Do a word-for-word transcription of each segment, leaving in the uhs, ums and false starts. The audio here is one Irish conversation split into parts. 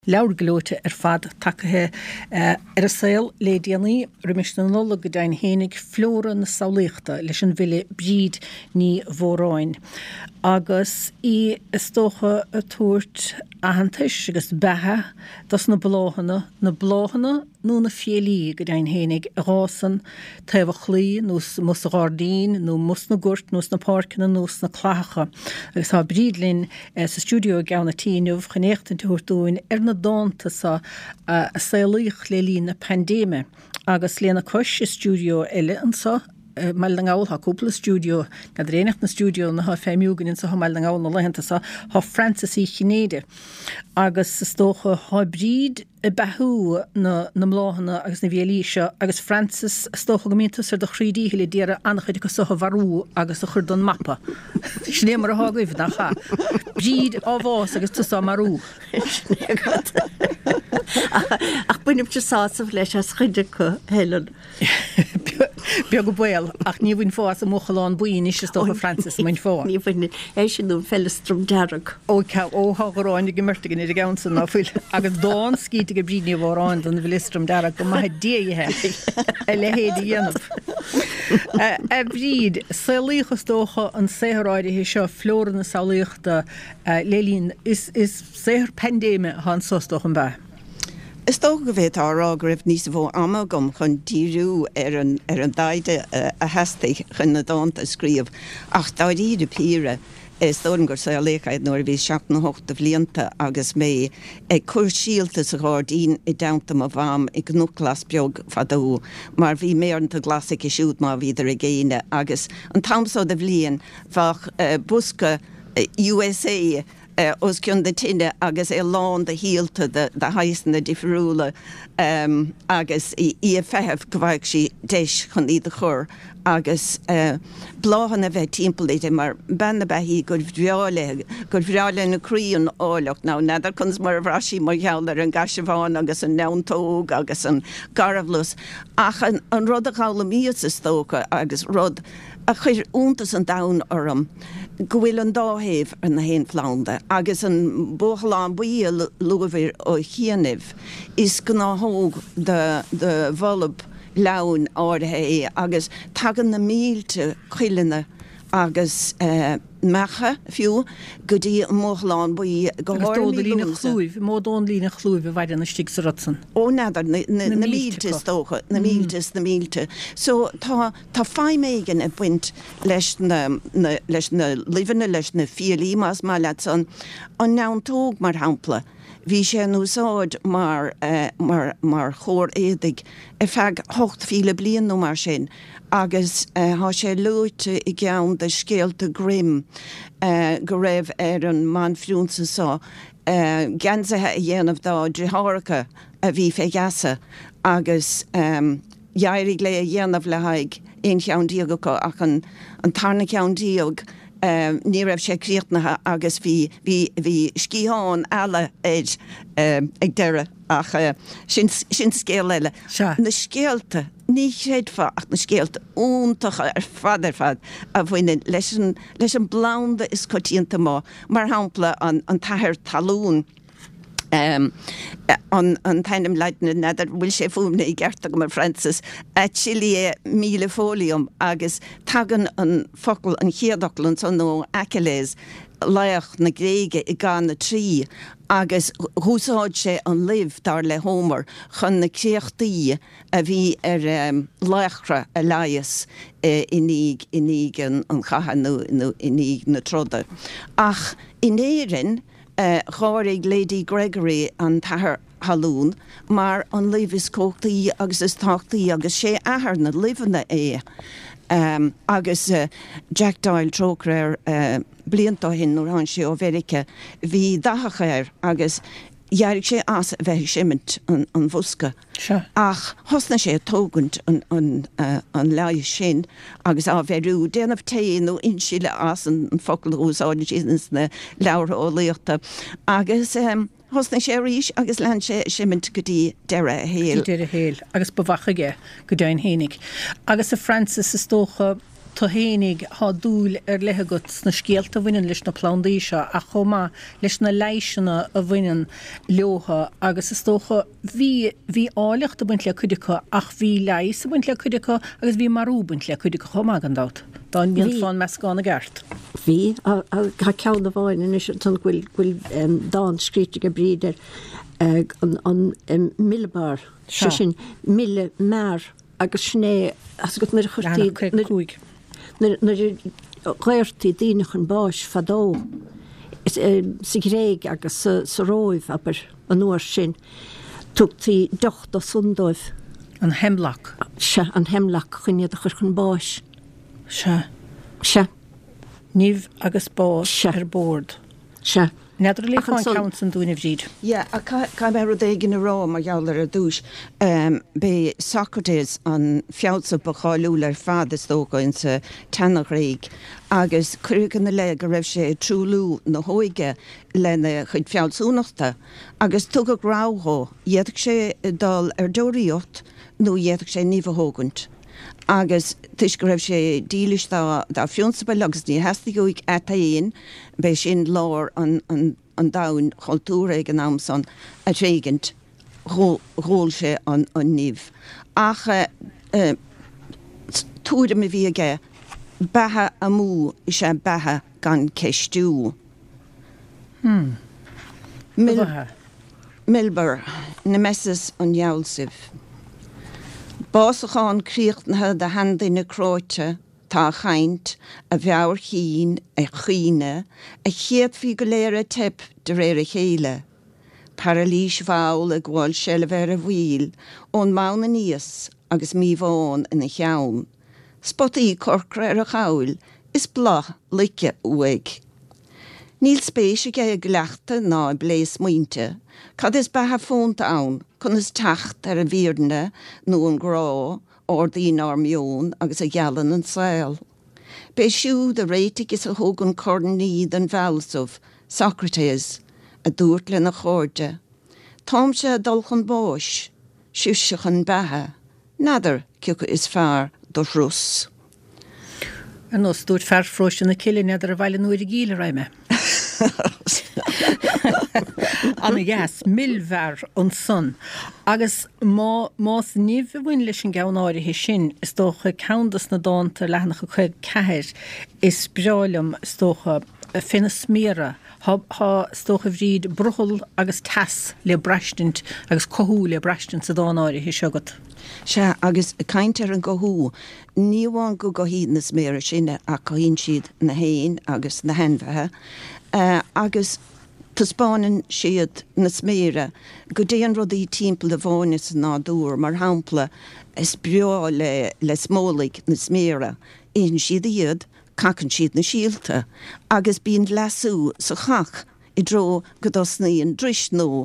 Leabhar glóite ar fad takethe uh, ar a saol le déanaí rimis na nula go dain hénig flóra na saolaíochta leis an bhile bríd ní mhóráin. Agus í istócha a tuairt ahantais agus bethe das na bláhanna na bláhanna nó na fialaí go dain hénig rásan taobh chlí nús mus a gádaín nó mus na gúirt nús na páirceanna nús na chlacha. Agus tá brídlinn uh, sa stúdio gabhna tíineh chanéachtain tuairtúin ar na dáanta sa uh, a saolaíoch le lína pandéime agus léana cois i stúdio eile an sa Uh, meil an gáil ha cúpla stúdio gad réanacht na stúdio na ha féimiúgan sa ha meil an gáil na lehananta sa ha Francis í chinéide agus sa stócha ha bríd i bethú na, na mláhanna agus na bhéalaí seo agus Francis stócha go míntas ar do chrídí le déire annachchuide go sa bharú agus a chur don mappa. Sné mar a hágaibh nach cha. Bríd á bhás agus tu sa marú. Ach bunim te sásamh leis as chuide go Helen. Beag go bhil ach ní bhain fás a mochaláin buín is tócha Francis main fá. Ní bhain é sin nú fellistrum dearag. Ó ce ó háráin go mrtagan i gasan á fuil agus dán scíte go brídní bhráin don bhilistrum dearag go maithe déithe a lehéad dhéanamh. A bríd saolaíochas tócha an séthráidithe seo flóra na saolaíochta lélín is is séthar pandéime han sostóch an bheith. Is tóg go bhéit árá go raibh níos bhó amagam chun díú ar an ar an daide a heasta chun na dáanta scríomh ach dáiríre píre is tógan gur saolaíochaid nuair bhí seach na hochta bhlianta agus mé ag cur síalta sa gádaín i damtam a bham i gnúchlas beag fadó mar bhí méarnta glasig i siúd má bhíidir a géine agus an tamsá de bhliain bhach uh, busca uh, U S A Uh, os cion de tinne agus é lán de híalta de, de haisna difriúla um, agus i, i a fehef gohaig si deis chun iad a chur agus uh, bláhan a bheith timpplaide mar benna behí gur bhreáile gur bhreáile na críon áileach ná nadar chuns mar bhrasí mar cheallar an gasibháin agus an neantóg agus an garabhlus ach an, an rud a chála míos is tóca agus rud a chuir úntas an dain orm gohfuil an dáhéh ar na héin flánda agus an bóchalán buí luhir ó chianamh is gná hóg de, de bholb leann áirithe é agus tagan na mílte chuileanna agus uh, mecha fiú go dtí an bóchalán buí go lína chlúibh módón lína chlúibh bhaid an stig sa ratsan. Ó nadar na, na, na, na mílte tócha na míltes na mílte so tá tá fáimméigen a buint leis na, na leis na livanna leis na fialaí más má leatsan an neantóg mar hampla. Bhí sé núsáid mar, uh, mar, mar chóir édig a feag hocht fíle blian nó mar sin agus uh, há sé lúte i gceann de scéalta grim uh, go raibh ar an man friúnsa sá uh, gensathe a dhéanamh dá dritháracha a bhí fé gheasa agus um, jairig le a dhéanamh le haig on cheann díog go ach an, an tarna cheann díog Um, ní raibh sé críochnathe agus bhí bhí bhí scíáin eile éid um, ag deire ach uh, sin, sin scéal eile. Na scéalta ní séadfa ach na scéalta úntacha ar fad ar fad a bhfuine leis an, leis an blánda is cotíanta má mar hampla an, an tathir talún. Um, an, an tainim leitna nadar bhfuil sé fúmna i gcearta go mar Francis a Chile míle fólium agus tagan an focail an chiadachlan san nó Achilles leach na gréige i gán na trí agus húsáid sé an liv dar le Homer chun na céachtaí a bhí ar um, leachra a laias uh, iníg iníg an, an chaha nó iníg na troda ach in éirin Uh, cháirigh Lady Gregory an tathair halún mar an libh is cóchtaí agus is táchtaí agus sé ahar na livanna é um, agus uh, Jack Doyle trócrair uh, blianta hin nó an sé ó Mhérica hí dachachéir agus Jarig sé as bheith simmint an, an bhusca. Sure. Ach, hosna sé tógant an, an, uh, an leis sin, agus á bheirú, déanamh taí nó insile as an, an focail úsáid sínas na leabhar ó líochta. Agus um, hosna sé ríis, agus lean sé simmint go dtí deire a héal. Deire a héal, agus bhachaige go dain hénig. Agus a Francis is tócha tá hénig há dúil ar lethegat na scéalta bhainean leis na plandaí seo a chomá leis na leiseanna a bhainean leotha agus is tócha bhí bhí áilecht a buint le cuidecha ach bhí leis a buint le cuidecha agus bhí marú buint le cuidecha chomá an dát. Tá mion fáin meascán a gceart. Bhí a ceann na bháin is tan bhfuil bhfuil dá scríte go bríidir an millbar sin mille mar agus sné as go nar chuirtí chuirtí díanach an báis fadó sa réig agus sa róibh aber an nuair sin tugtaí docht a sundóibh. An hemlach. Se an hemlach chuine a chur chun báis. Se. Se. Níomh agus báis ar bord. Se. Neidir le fáin count san dúineh díd. Ja, a cai mar dégin a rá mar jouler a dúis be Socrates an fiása bacháúil ar fad is tóga in sa tanachréig agus cruúgan na le go raibh sé trúlú na hóige lena chuid fiáilsúnachta agus tugad ráthó dhéadach sé dal ar dóíocht nó dhéadach sé níomhthógant. Agus tuis go raibh sé dílis dá fiúnsa agus ní heasta goig ataíon bei sin láir an an dain choultúra an amson a tréigent ghól sé an níomh. Ach túra mi bhí aige bethe a mú is sé bethe gan ceistú. Hmm. Milbar na mesas an jaulsibh. Básachán críochtnathe de handa na cráite tá chaint a bheabhar chin a chiine a chéad fi go léir a tip de réir a chéile. Paralís bháil a gháil sele bhar a bhíl ón mána níos agus míomháin ina cheann. Spotaí corcra ar a chail is blach lice uig. Níl spéise ge a gleachta ná bléis muinte, cad is bethe fónta ann chun is tacht ar a bhíorne nó an grá ordaí ná miún agus a gealan an saoil. Bé siúd a réitigh is a thógan corníd an bhealsomh, Socrates, a dúirt le na chóide. Tám sé a dulchan báis, siúiseach an bethe, nadidir ciúcha is fearr do rús. An os dúirt fearr frois na cile neidir a bhaile nuair a gíle raime. Anna yes, milver an son. Agus má más níomh bhain leis an gceann áirithe sin is tócha ceantas na dáanta lehanach chuig ceithir is breálam is tócha finna sméra há tócha bhríd bruchal agus tas le breistint agus cothú le breistint sa dáin áirithe seagat. Se agus caiintear an gothú níomháin go go híad na sméra sinne a cohíonn siad na héin agus na henmhethe. Uh, agus taspáin siad na sméire go déan rudaí timppla a bháinis ná dúr mar hampla is breá le, le smólaigh na sméire éon siad iad cacan siad na síalta agus bíon lasú sa chach i dro go dosnaíon dris nó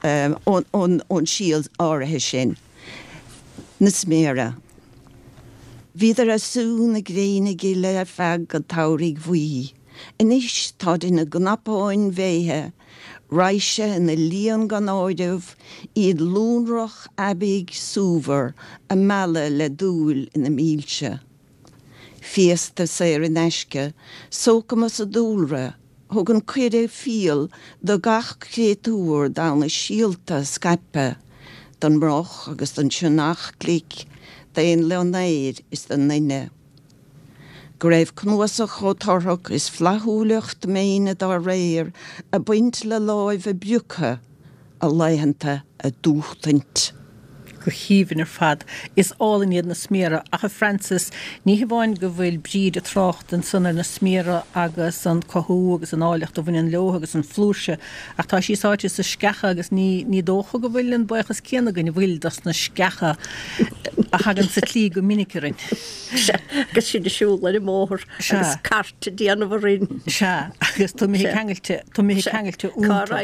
ón síal áirithe sin na sméire. Bhíidir a sú na gréine giile a feag go taurig bhuí. Inis tá in a gnapáin bhéthe, raise in a líon gan áideh iad lúnrach abig súver a mela le dúil in a mílse. Fiesta séir in eisce, sócamas a dúlre, thug an cuireadh fial do gach créatúr dá na síalta scape, don mroch agus don siúnach clic, daon leonéir is den naine. Go raibh cnuasach ó torthach is flathúlacht méine dá réir a buint le láimh a bhiúcha a leihananta a dúchtaint. Go híhann ar fad is álan iad na sméra ach a Francis ní bháin go bhfuil bríd a trácht an sunna na sméra agus an cothú agus an áilecht a bhain an leo agus an flúrse ach tá sí sáte sa scecha agus ní ní dócha go bhfuil an buchas céanna go ní bhfuil das na scecha a hagan sa tlí go minicirinn. Gus si de siúla i móthir agus carte díanamh rin. Se agus tú mé cheangilte tú mé cheangilte únta.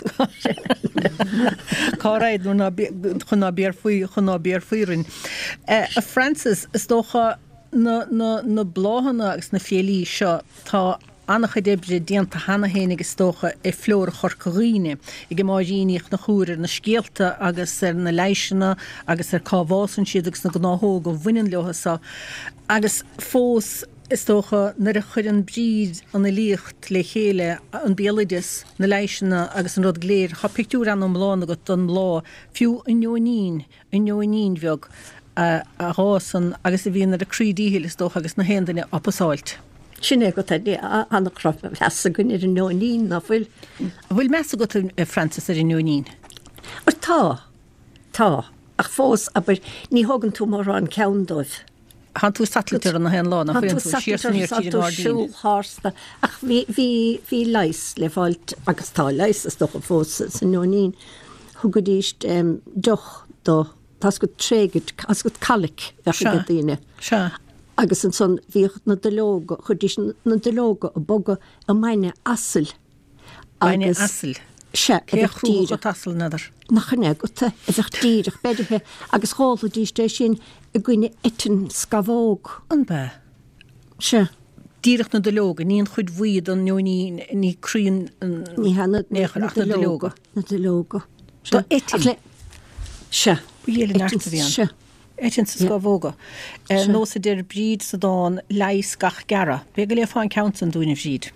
Cáraid. Cáraid chun ná bíar faoi chun ná bíar faoirin. A Francis is dócha na na bláhanna agus na fialí seo tá annach débre déanta hana hénig is tócha i flór chorcaghine. I gemáidíníoch na chúir na scéalta agus ar na leiseanna agus ar cábhásan siad agus na gnáthó go bhainean leothasa. Agus fós is tócha nar a chuir an bríd an na líocht le chéile an béalaides na leiisina agus an rud léir cha picú an an mláán agat don mlá fiú in neonín in neonín bheag a rásan agus a bhíon ar a crídíhil is tócha agus na hendaine apasáilt. Sinné go anna crop heasa gon ar an neonín na bhfuil. Bhfuil me a go Francis ar an neonín? Or tá, tá, ach fós aber ní hagann tú mar an ceanndóibh. Han tú satlitir an na hen lána Han tú satlitir siúl hásta ach hí leis le bháilt agus tá leis is doch a fós san neonín thugadíist doch do tas go trégid as go calic go daine. Agus an son bhí na delóga chudís na delóga a boga a maine asal. Maine asal? Se chrú go tasal nadar. Nachne go te a bheith díirech bedithe agus hála díiste sin a gcuine etin scavóg. An be? Se. Díirech na delóga, níon chud bhuiad an neonín ní crín ní hana na delóga. Na delóga. Tá etin? Se. Bhíle nartarían. Se. Etin sa scavóga. Nó sa dir bríd sa dán leis gach gara. Be go le fáin count an dúine bríd?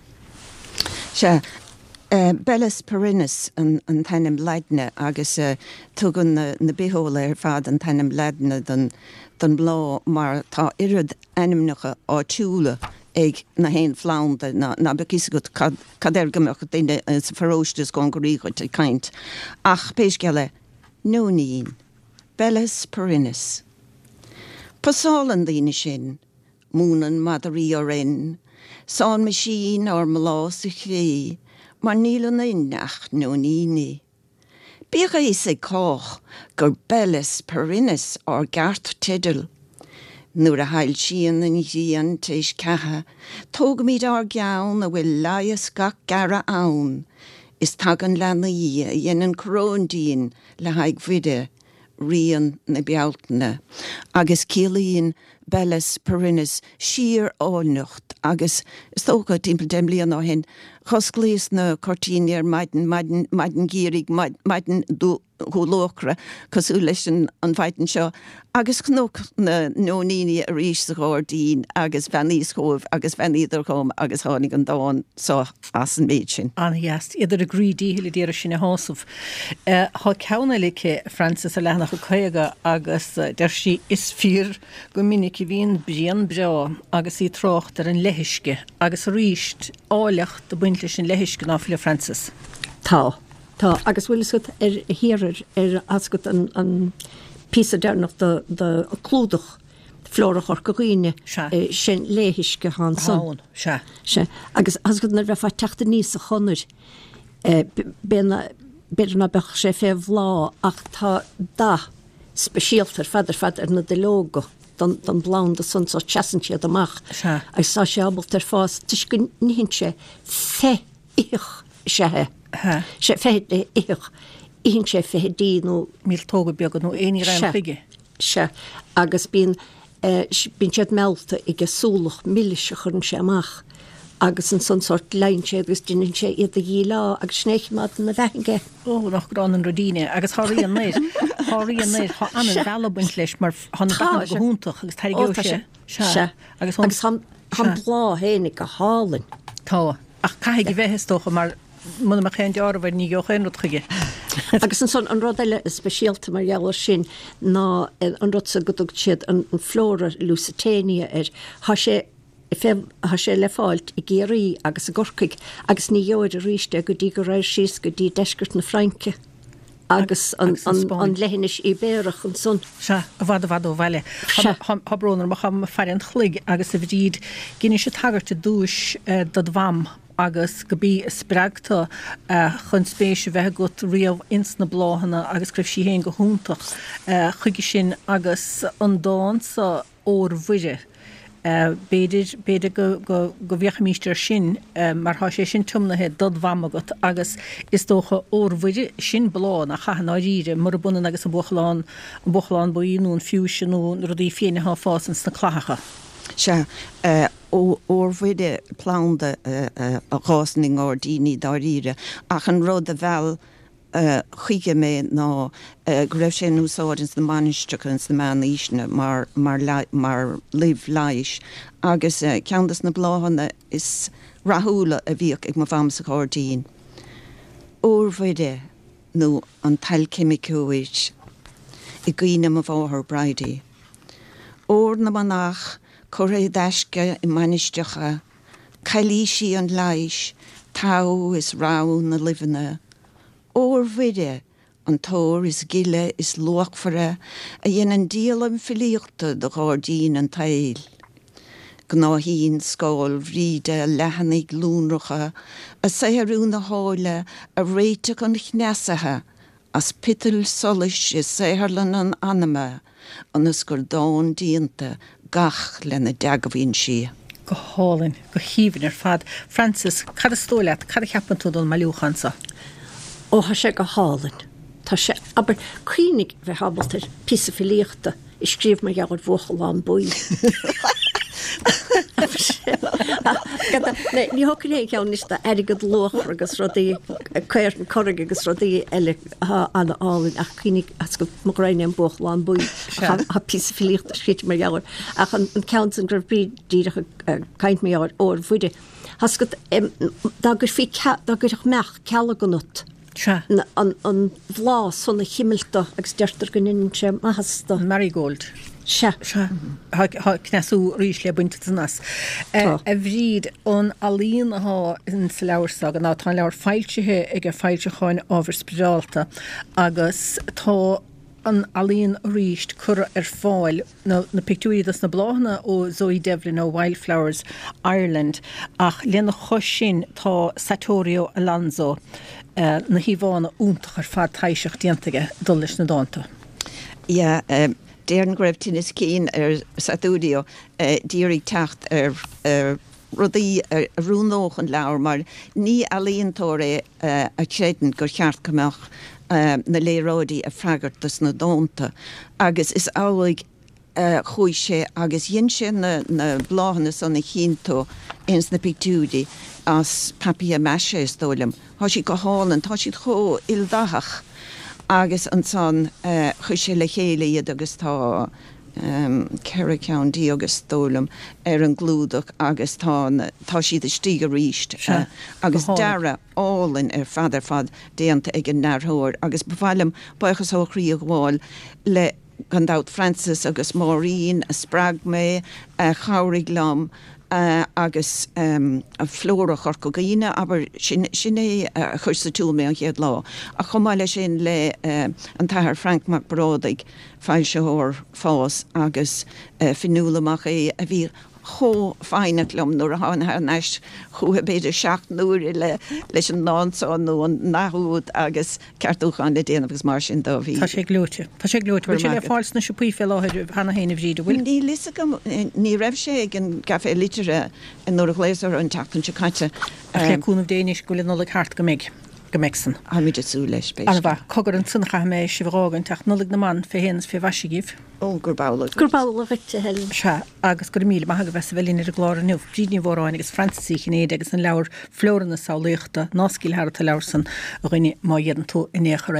Se. Uh, Bellis Perinus an, an tainnim leidne agus uh, tugan na, na bihóla ar fad an tainnim leidne don, don blá mar tá irid animnacha á tiúla ag na hen flaunda na, na begis gut cad, cadergamach daine uh, sa faróistas gón goríchuid a kaint. Ach péisgele nónín, Bellis Perinus. Pasálan daine sin, múnan madarí orin, sán me sin or malá sa chré, mar níl an innach nó níní. Bícha is éách gur Bellis Perinus or gart tidal. Nuair a hail sían an dían téis catha, tóg míad ar geann a bhfuil laias gach gara ann, is tagan lena í a dhéanaan cróndín le haig vide, rian na bealtna, agus cílíon Bellis Perinus sír ánucht, agus is tóga timpel demlíon á hen, chosglís na cortíniar maiden maiden maiden gírig maiden dú hólócra cosú leis an bhaiten seo agus cnóch na nóníine a rís a gáirdín agus bheníos chomh agus bheníidir chom agus tháinig an dáin só as an méid sin. Anna yes, idir a grídíhil déir sin a hásamh. Tá ceanna le Francis a lenach go chuige agus der si is fír go minic i bhíon brian breá agus í trocht ar an lehiisce agus ríist áleach do buinte sin lehiisce ná fili Francis. Tá. Tá, agus bhfuil is ar hirir ar ascut an, an písa dearnach de, de clúdach flóra chorcaghine sin léhiisce hán son. Se. Se. Agus ascut na rafa teachta níos a chonir bena bena bech sé fé bhlá ach tá da spesialtar fadar fadar na delóga don, don blán de son so chasantí amach. Se. Agus sa sé abalt ar fás tis go níhinn sé fe ich sethe. sé féide ich ín sé fé díú míl tóga beagad nó éí ra fiige. Se agus bín bín séad melta ige súlach milliise chun sé amach agus an son sort lein sé agus dunnen sé iad a dhí lá agus snéich mat na bheinge. Ó nach grán an rodíine agus háí an néir háí an néir há an bhebuint leis mar hanna go húntaach agus tair go sé se agus han blá hénig go hálinn. Tá ach caiigi bheithtócha mar mun mar chéin dear bhar ní gochéin chuige. Agus an son an rud eile is speisialta mar geall sin ná an rud sa godug siad an flóra Lusitania ar há sé há sé le fáilt i géirí agus a gorcaig agus ní dheoid a ríiste go dtí go raibh síos go dtí deisgurt na Fraince agus an lehinis i béireach an son. Se a bhd a bhd ó bhile. Tá brónar mar chum fearint chlig agus a bhdíd gine sé tagart a dúis dad bham agus go bí spreagta chun spéise bheith go riamh ins na bláhanna agus cribh sí héin go húntaach chuigi sin agus an dása ór bhuiide. Béidir béidir go go go bhíocha místear sin mar há sé sin tumnathe dod bham agat agus is dócha ór bhuiide sin blán a chahanna ríre mar bunan agus an buchláán an buchláán buíún fiúsinú rudí féine há fásan na chlácha. Se ór bhuiide plánda a ghásning or díní dá ríre ach an rud a bheall chuige mé ná greibh sé úsáidins na manisteachchans na man ísne mar mar mar liv leiis agus ceantas na bláhanna is rathúla a bhíoh ag má bhamsa cordín. Óirmhaide nó an tailcimiciúid i gcuine a bháthar braidí. Ór na manach chur é deisce i manisteacha, cailísí an leiis, tau is rá na livanna. Óirmhaide an tóir is gile is luachfare a dhéanaan díalam filíochta do gáardín an tail. Gnáhín scáil bhríde lehannig lúnracha a saoirú na háile a réiteach an chneasathe as pitil solis is saoirlan an anama anas gur dáin díanta gach lena deagahín si. Go hálinn, go híhann ar fad. Francis, cad a stóileat, cad a cheapan tú don maiúchansa? Ó ha sé go hálinn. Tá sé, aber cuinig bheith habaltar písa filíochta i scríomh mar geagar bhuachal an buí. Ní hocan é ceann is airigad lochar agus rodí chuir an choraigh agus rodí eile anna álinn ach cuinig as go marráine an buachal an buí a písa filíochta scríte mar geagar ach an ceann an gribh bríd díireach caint mé áir óir bhuide. Has go dá gur fí dá gur meach ceala go nut. An bhlá sonna chimilta agus deirtar go ninn sé maihasta. Marigold. Se. Cnesú rís le buinte nas. A bhríd ón alíon aá in sa leabharsag an ná tá leabhar fáiltethe ag a fáilte cháin ábhar spirálta agus tá an alíon ríist cur ar fáil na, na pictúidas na bláhanna ó Zoe Devlin ó Wildflowers Ireland ach lena chos sin tá Satorio Alonso uh, na híhána úntach ar fad taiiseach diantaige dul leis na dáanta. Ja, um, déan greibh tinnis cín ar Satorio uh, díorí techt ar uh, rudaí ar uh, rúnóch an leabhar mar ní alíontóir uh, a tséidan gur cheart cumach Um, na léródí a freagartas na dánta agus is álaigh uh, chuig sé agus dhéon sé na, na bláhanna san na chintó ins na pictúdi as papi a meise is dólam. Tá si go hálan, tá si cho ildachach agus an san uh, chu sé le chéile iad agus tá um, Kerry County agus dólam ar an glúdach agus tá, tá siad a stíga ríist uh, agus dara álinn ar fadar fad déanta ag an nárthóir agus bhhailm buchas ó chríoch bháil le gandát Francis agus Maureen a sprag mé a chaurig lam uh, agus um, a flóra chorcogaine aber sin é uh, chuir sa túl mé an chéad lá a chomáile sin le uh, an tathar Frank McBrodig fáil se hór fás agus uh, finúlamach é a bhí cho feinelum nuair a háin haar neist chuhe beidir seach nuair le leis an nánsán nó an nachúd agus ceartúchan le déanamh agus mar sin dó bhí. Tá sé glúte. Tá sé glúte. Bhfuil sé le fáils na siúpaí fel láthir hana héanamh ríidir bhfuil. Ní lisa go ní raibh sé ag an gafé litere an nuair a chléasar an teachtain se caite. A chéúnmh déanais go le nula cheart go méid. Gemexen. Ha mi sú leis be. Alba, cogur an suncha mé sibhrágan teach nulig na man fé hénas fé vasigih. Ó gur bála. Gur bála vite hel. Se agus gur míle maithaga bheits bhelín ar glár nuh brídní bhráin agus Francis chinnéad agus an leabhar flóran na sáléachta náscíil thar a leabhar san a gine má dhéan tú in échar